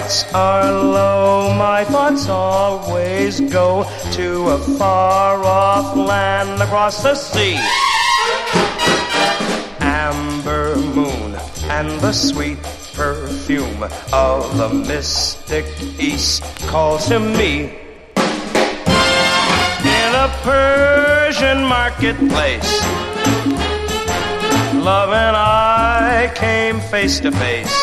spirits are low, my thoughts always go to a far-off land across the sea. Amber moon and the sweet perfume of the mystic East calls to me. In a Persian marketplace, love and I came face to face,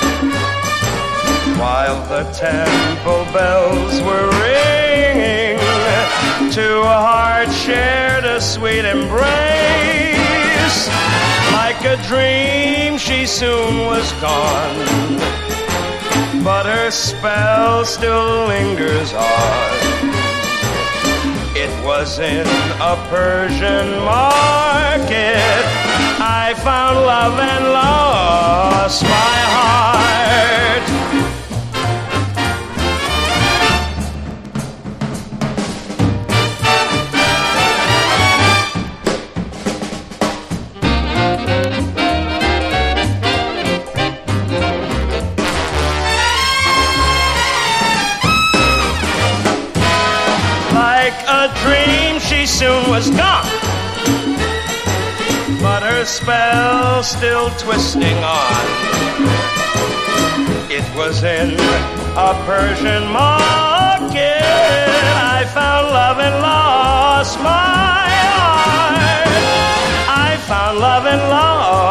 while the temple bells were ringing. Two hearts shared a sweet embrace. Like a dream, she soon was gone, but her spell still lingers on. It was in a Persian market I found love and lost my heart. Like a dream, she soon was gone, but her spell still twisting on. It was in a Persian market I found love and lost my heart. I found love and lost